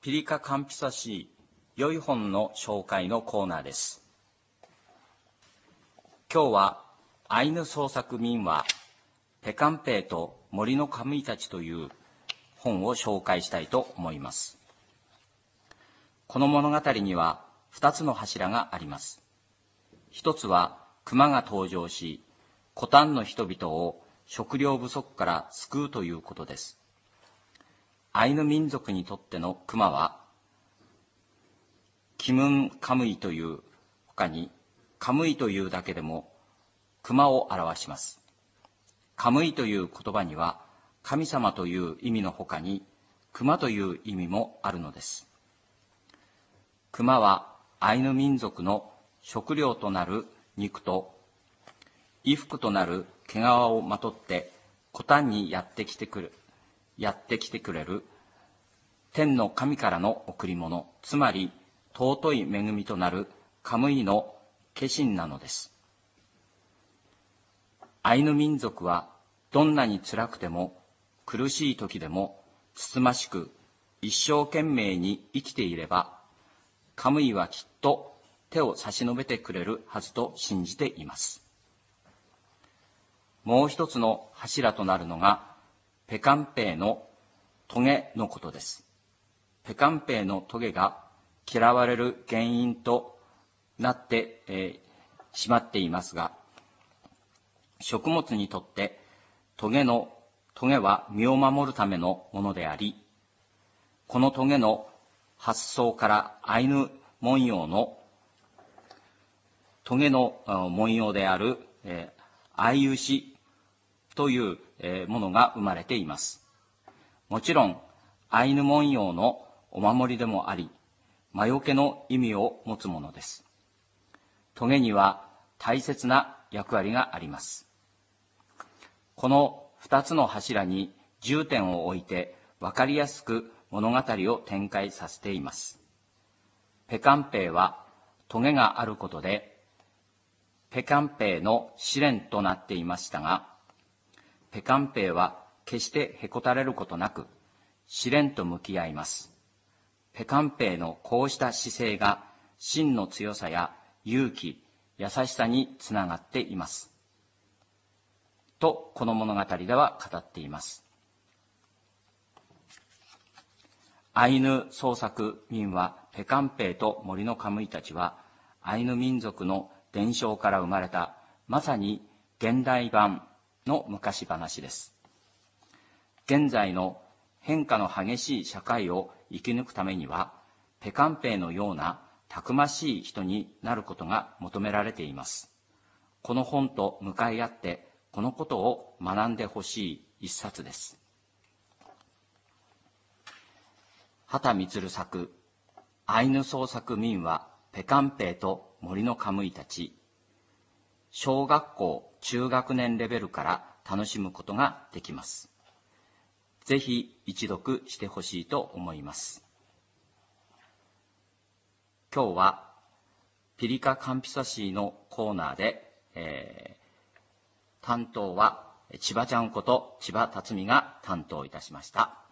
ピリカカンピサシー良い本の紹介のコーナーです。今日はアイヌ創作民話ペカンペイと森のカムイたちという本を紹介したいと思います。この物語には2つの柱があります。一つは熊が登場し、コタンの人々を食料不足から救うということです。アイヌ民族にとっての熊は、キムンカムイという他に、カムイというだけでも熊を表します。カムイという言葉には、神様という意味の他に、熊という意味もあるのです。熊はアイヌ民族の食料となる肉と、衣服となる毛皮をまとって、コタンにやってきてくれる天の神からの贈り物、つまり尊い恵みとなるカムイの化身なのです。アイヌ民族はどんなに辛くても苦しい時でもつつましく一生懸命に生きていれば、カムイはきっと手を差し伸べてくれるはずと信じています。もう一つの柱となるのがペカンペイのトゲのことです。ペカンペイのトゲが嫌われる原因となってしまっていますが、食物にとってトゲは身を守るためのものであり、このトゲの発想からアイヌ文様のトゲの文様であるアイウシというものが生まれています。もちろんアイヌ文様のお守りでもあり、魔除けの意味を持つものです。トゲには大切な役割があります。この2つの柱に重点を置いて分かりやすく物語を展開させています。ペカンペイはトゲがあることでペカンペイの試練となっていましたが、ペカンペイは決してへこたれることなく試練と向き合います。ペカンペイのこうした姿勢が真の強さや勇気、優しさにつながっています。と、この物語では語っています。アイヌ創作民話ペカンペイと森のカムイたちは、アイヌ民族の伝承から生まれた、まさに現代版の昔話です。現在の変化の激しい社会を生き抜くためには、ペカンペイのようなたくましい人になることが求められています。この本と向かい合って、このことを学んでほしい一冊です。畑満作、アイヌ創作民話ペカンペイと森のカムイたち。小学校、中学年レベルから楽しむことができます。ぜひ一読してほしいと思います。今日はピリカカンピサシーのコーナーで、担当は千葉ちゃんこと千葉辰巳が担当いたしました。